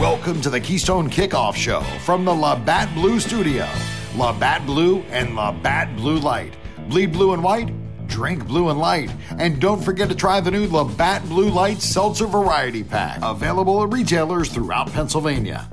Welcome to the Keystone Kickoff Show from the Labatt Blue Studio. Labatt Blue and Labatt Blue Light. Bleed blue and white, drink blue and light. And don't forget to try the new Labatt Blue Light Seltzer Variety Pack. Available at retailers throughout Pennsylvania.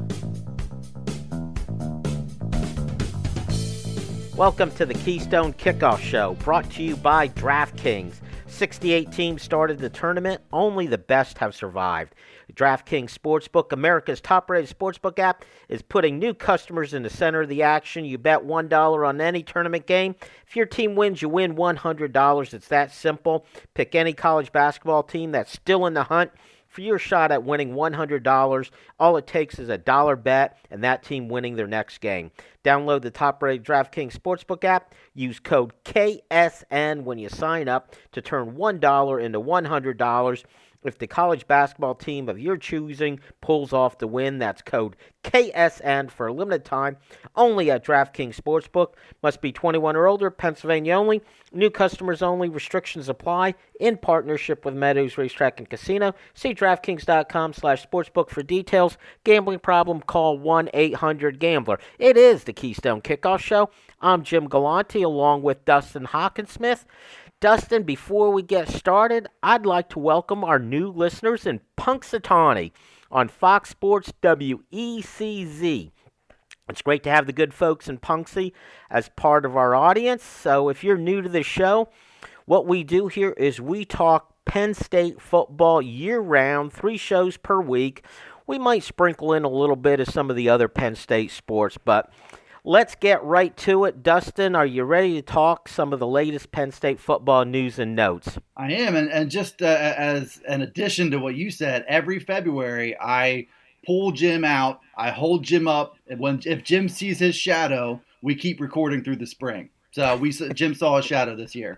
Welcome to the Keystone Kickoff Show, brought to you by DraftKings. 68 teams started the tournament. Only the best have survived. The DraftKings Sportsbook, America's top-rated sportsbook app, is putting new customers in the center of the action. You bet $1 on any tournament game. If your team wins, you win $100. It's that simple. Pick any college basketball team that's still in the hunt for your shot at winning $100. All it takes is a dollar bet and that team winning their next game. Download the top-rated DraftKings Sportsbook app. Use code KSN when you sign up to turn $1 into $100. If the college basketball team of your choosing pulls off the win, that's code KSN for a limited time. Only at DraftKings Sportsbook. Must be 21 or older. Pennsylvania only. New customers only. Restrictions apply. In partnership with Meadows Racetrack and Casino. See DraftKings.com/sportsbook for details. Gambling problem? Call 1-800-GAMBLER. It is the Keystone Kickoff Show. I'm Jim Galante along with Dustin Hockensmith. Dustin, before we get started, I'd like to welcome our new listeners in Punxsutawney on Fox Sports WECZ. It's great to have the good folks in Punxsy as part of our audience. So if you're new to the show, what we do here is we talk Penn State football year-round, 3 shows per week. We might sprinkle in a little bit of some of the other Penn State sports, but let's get right to it. Dustin, are you ready to talk some of the latest Penn State football news and notes? I am, and just as an addition to what you said, every February I pull Jim out, I hold Jim up. If Jim sees his shadow, we keep recording through the spring. So Jim saw a shadow this year.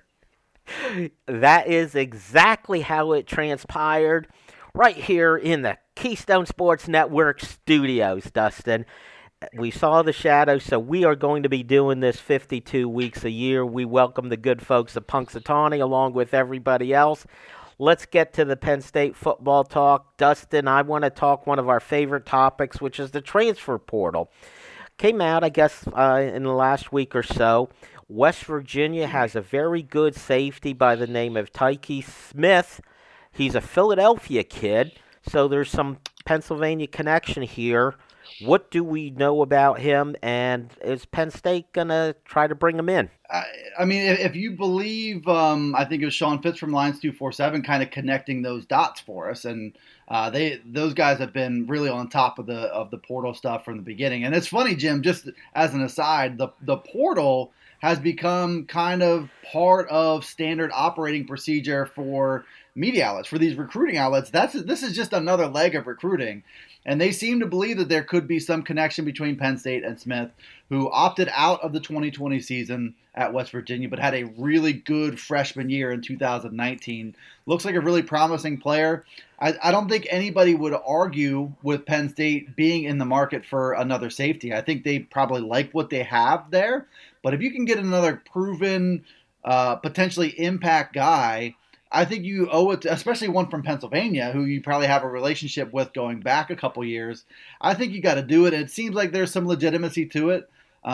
That is exactly how it transpired right here in the Keystone Sports Network studios, Dustin. We saw the shadow, so we are going to be doing this 52 weeks a year. We welcome the good folks of Punxsutawney along with everybody else. Let's get to the Penn State football talk. Dustin, I want to talk one of our favorite topics, which is the transfer portal. Came out, I guess, in the last week or so. West Virginia has a very good safety by the name of Tykee Smith. He's a Philadelphia kid, so there's some Pennsylvania connection here. What do we know about him, and is Penn State going to try to bring him in? I mean, if you believe, I think it was Sean Fitz from Lions 247 kind of connecting those dots for us, and those guys have been really on top of the portal stuff from the beginning. And it's funny, Jim, just as an aside, the portal has become kind of part of standard operating procedure for media outlets, for these recruiting outlets. This is just another leg of recruiting. And they seem to believe that there could be some connection between Penn State and Smith, who opted out of the 2020 season at West Virginia, but had a really good freshman year in 2019. Looks like a really promising player. I don't think anybody would argue with Penn State being in the market for another safety. I think they probably like what they have there. But if you can get another proven, potentially impact guy, I think you owe it to, especially one from Pennsylvania, who you probably have a relationship with going back a couple years. I think you got to do it. It seems like there's some legitimacy to it.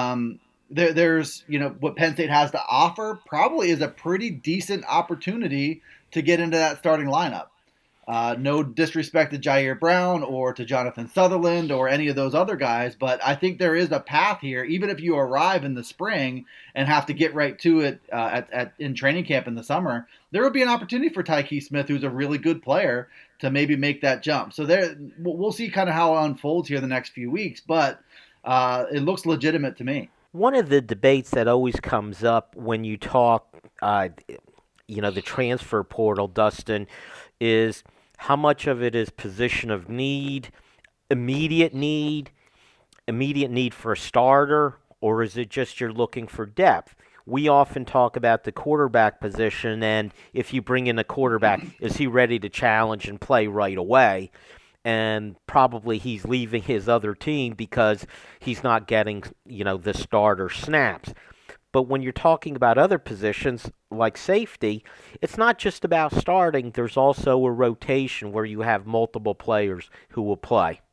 There's, what Penn State has to offer probably is a pretty decent opportunity to get into that starting lineup. No disrespect to Jair Brown or to Jonathan Sutherland or any of those other guys, but I think there is a path here, even if you arrive in the spring and have to get right to it in training camp in the summer. There would be an opportunity for Tykee Smith, who's a really good player, to maybe make that jump. So we'll see kind of how it unfolds here the next few weeks, but it looks legitimate to me. One of the debates that always comes up when you talk, the transfer portal, Dustin, is how much of it is position of need, immediate need for a starter, or is it just you're looking for depth? We often talk about the quarterback position, and if you bring in a quarterback, is he ready to challenge and play right away? And probably he's leaving his other team because he's not getting, the starter snaps. But when you're talking about other positions like safety, it's not just about starting. There's also a rotation where you have multiple players who will play.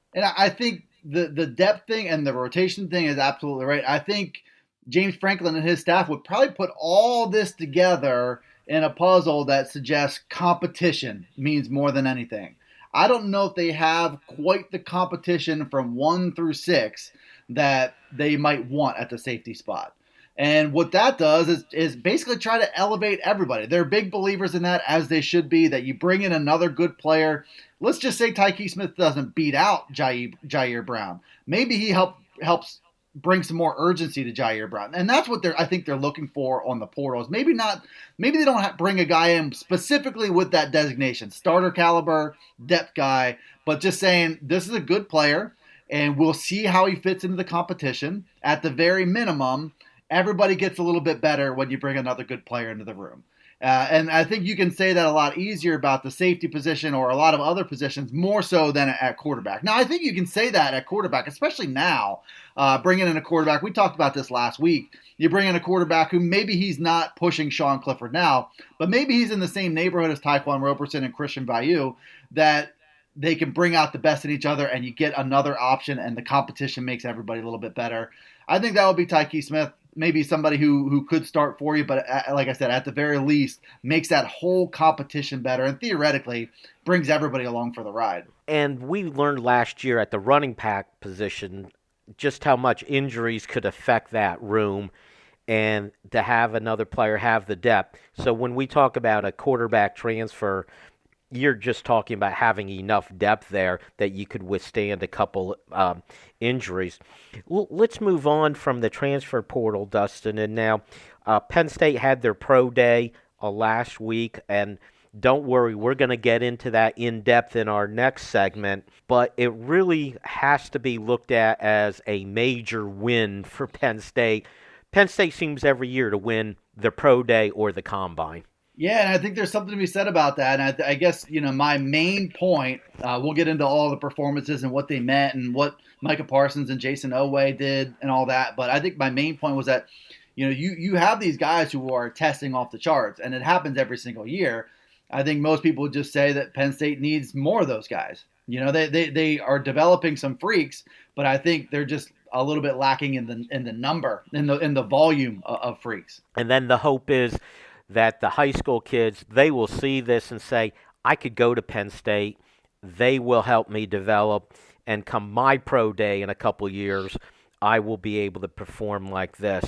And I think the depth thing and the rotation thing is absolutely right. I think James Franklin and his staff would probably put all this together in a puzzle that suggests competition means more than anything. I don't know if they have quite the competition from 1 through 6 that they might want at the safety spot. And what that does is basically try to elevate everybody. They're big believers in that, as they should be, that you bring in another good player. Let's just say Tyke Smith doesn't beat out Jair Brown. Maybe he helps bring some more urgency to Jair Brown. And that's what I think they're looking for on the portals. Maybe they don't bring a guy in specifically with that designation, starter caliber, depth guy, but just saying this is a good player and we'll see how he fits into the competition. At the very minimum, everybody gets a little bit better when you bring another good player into the room. And I think you can say that a lot easier about the safety position or a lot of other positions, more so than at quarterback. Now, I think you can say that at quarterback, especially now, bringing in a quarterback. We talked about this last week. You bring in a quarterback who maybe he's not pushing Sean Clifford now, but maybe he's in the same neighborhood as Tyquan Roberson and Christian Vayu, that they can bring out the best in each other and you get another option and the competition makes everybody a little bit better. I think that will be Tyke Smith. Maybe somebody who could start for you, but like I said, at the very least, makes that whole competition better and theoretically brings everybody along for the ride. And we learned last year at the running back position just how much injuries could affect that room, and to have another player have the depth. So when we talk about a quarterback transfer, you're just talking about having enough depth there that you could withstand a couple injuries. Let's move on from the transfer portal, Dustin. And now Penn State had their pro day last week, and don't worry, we're going to get into that in depth in our next segment, but it really has to be looked at as a major win for Penn State. Penn State seems every year to win the pro day or the combine. Yeah, and I think there's something to be said about that. And I guess, my main point, we'll get into all the performances and what they meant and what Micah Parsons and Jason Oweh did and all that. But I think my main point was that, you have these guys who are testing off the charts, and it happens every single year. I think most people would just say that Penn State needs more of those guys. They are developing some freaks, but I think they're just a little bit lacking in the number, in the volume of freaks. And then the hope is that the high school kids, they will see this and say, I could go to Penn State. They will help me develop. And come my pro day in a couple years, I will be able to perform like this.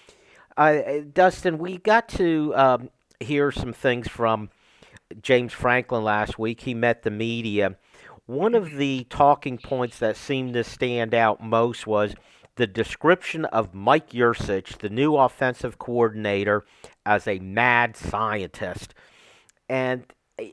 Dustin, we got to hear some things from James Franklin last week. He met the media. One of the talking points that seemed to stand out most was the description of Mike Yurcich, the new offensive coordinator, as a mad scientist. And,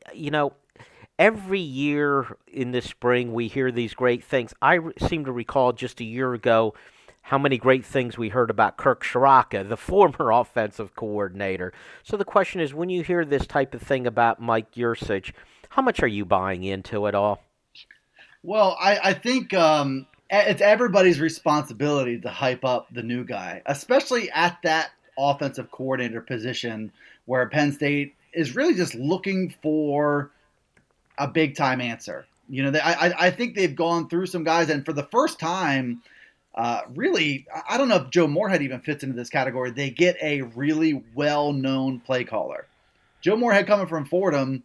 every year in the spring we hear these great things. I seem to recall just a year ago how many great things we heard about Kirk Ciarrocca, the former offensive coordinator. So the question is, when you hear this type of thing about Mike Yurcich, how much are you buying into it all? Well, I think it's everybody's responsibility to hype up the new guy, especially at that offensive coordinator position where Penn State is really just looking for a big-time answer. I think they've gone through some guys, and for the first time, really, I don't know if Joe Moorhead even fits into this category. They get a really well-known play caller. Joe Moorhead, coming from Fordham,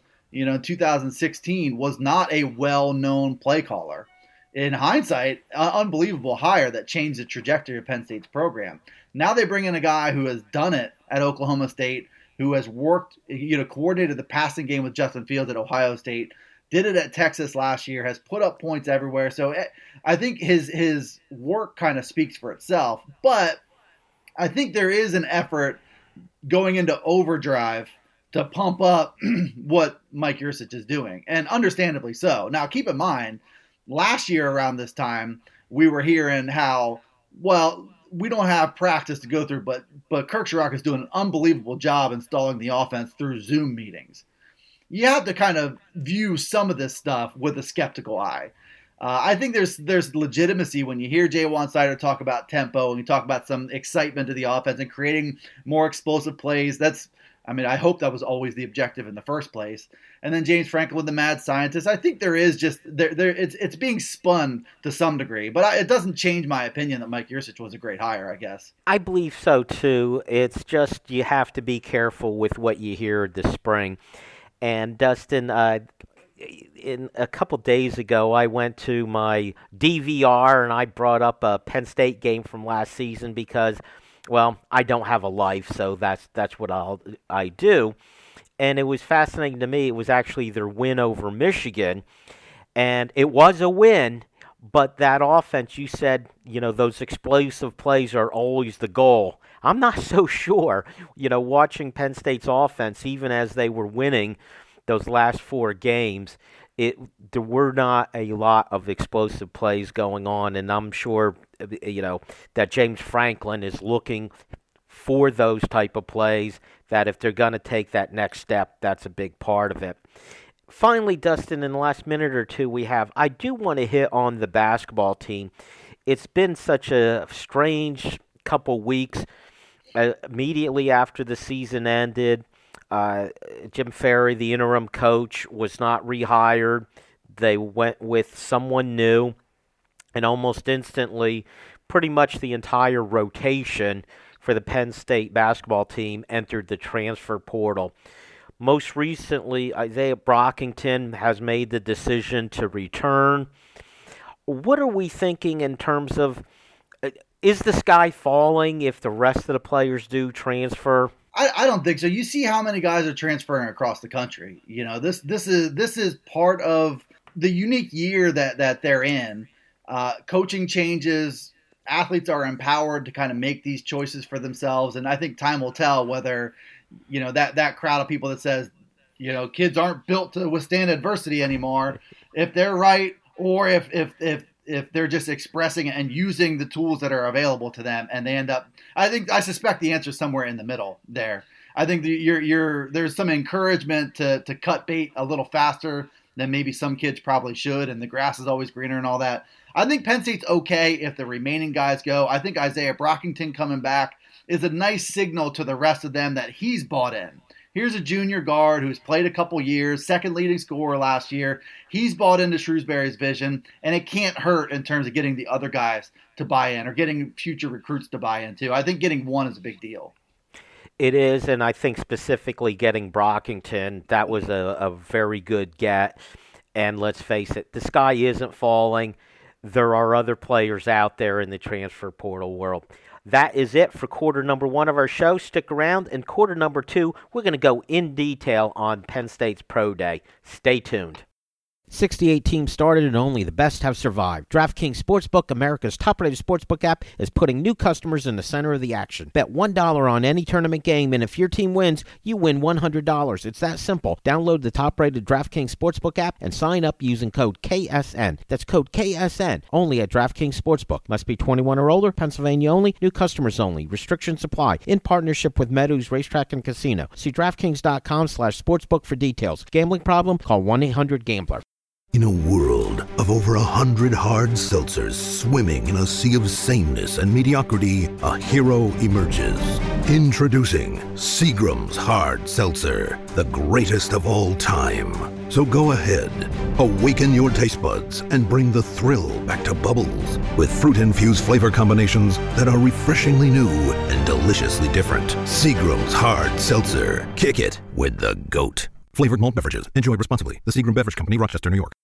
2016, was not a well-known play caller. In hindsight, unbelievable hire that changed the trajectory of Penn State's program. Now they bring in a guy who has done it at Oklahoma State, who has worked, coordinated the passing game with Justin Fields at Ohio State, did it at Texas last year, has put up points everywhere. So I think his work kind of speaks for itself. But I think there is an effort going into overdrive to pump up what Mike Yurcich is doing, and understandably so. Now, keep in mind, last year around this time, we were hearing how, well, we don't have practice to go through, but Kirk Ciarrocca is doing an unbelievable job installing the offense through Zoom meetings. You have to kind of view some of this stuff with a skeptical eye. I think there's legitimacy when you hear Jaywan Sider talk about tempo and you talk about some excitement to the offense and creating more explosive plays. I mean, I hope that was always the objective in the first place. And then James Franklin, the mad scientist. I think there is just it's being spun to some degree, but it doesn't change my opinion that Mike Yurcich was a great hire, I guess. I believe so too. It's just you have to be careful with what you hear this spring. And Dustin, in a couple days ago, I went to my DVR and I brought up a Penn State game from last season because, well, I don't have a life, so that's what I do. And it was fascinating to me. It was actually their win over Michigan, and it was a win. But that offense, you said, those explosive plays are always the goal. I'm not so sure. Watching Penn State's offense, even as they were winning those last 4 games, there were not a lot of explosive plays going on, and I'm sure, that James Franklin is looking for those type of plays, that if they're going to take that next step, that's a big part of it. Finally, Dustin, in the last minute or two I do want to hit on the basketball team. It's been such a strange couple weeks. Immediately after the season ended, Jim Ferry, the interim coach, was not rehired. They went with someone new, and almost instantly, pretty much the entire rotation for the Penn State basketball team entered the transfer portal. Most recently, Isaiah Brockington has made the decision to return. What are we thinking in terms of, is the sky falling if the rest of the players do transfer? I don't think so. You see how many guys are transferring across the country. This is part of the unique year that they're in. Coaching changes, athletes are empowered to kind of make these choices for themselves, and I think time will tell whether that crowd of people that says kids aren't built to withstand adversity anymore, if they're right, or if they're just expressing and using the tools that are available to them, and they end up. I suspect the answer is somewhere in the middle there. I think there's some encouragement to cut bait a little faster than maybe some kids probably should, and the grass is always greener and all that. I think Penn State's okay if the remaining guys go. I think Isaiah Brockington coming back is a nice signal to the rest of them that he's bought in. Here's a junior guard who's played a couple years, second leading scorer last year. He's bought into Shrewsbury's vision, and it can't hurt in terms of getting the other guys to buy in or getting future recruits to buy in too. I think getting one is a big deal. It is, and I think specifically getting Brockington, that was a very good get. And let's face it, the sky isn't falling. There are other players out there in the transfer portal world. That is it for quarter number 1 of our show. Stick around. In quarter number 2, we're going to go in detail on Penn State's Pro Day. Stay tuned. 68 teams started and only the best have survived. DraftKings Sportsbook, America's top-rated sportsbook app, is putting new customers in the center of the action. Bet $1 on any tournament game, and if your team wins, you win $100. It's that simple. Download the top-rated DraftKings Sportsbook app and sign up using code KSN. That's code KSN, only at DraftKings Sportsbook. Must be 21 or older, Pennsylvania only, new customers only. Restrictions apply. In partnership with Meadows Racetrack and Casino. See DraftKings.com/sportsbook for details. Gambling problem? Call 1-800-GAMBLER. In a world of over 100 hard seltzers swimming in a sea of sameness and mediocrity, a hero emerges. Introducing Seagram's Hard Seltzer, the greatest of all time. So go ahead, awaken your taste buds and bring the thrill back to Bubbles with fruit-infused flavor combinations that are refreshingly new and deliciously different. Seagram's Hard Seltzer. Kick it with the GOAT. Flavored malt beverages. Enjoy responsibly. The Seagram Beverage Company, Rochester, New York.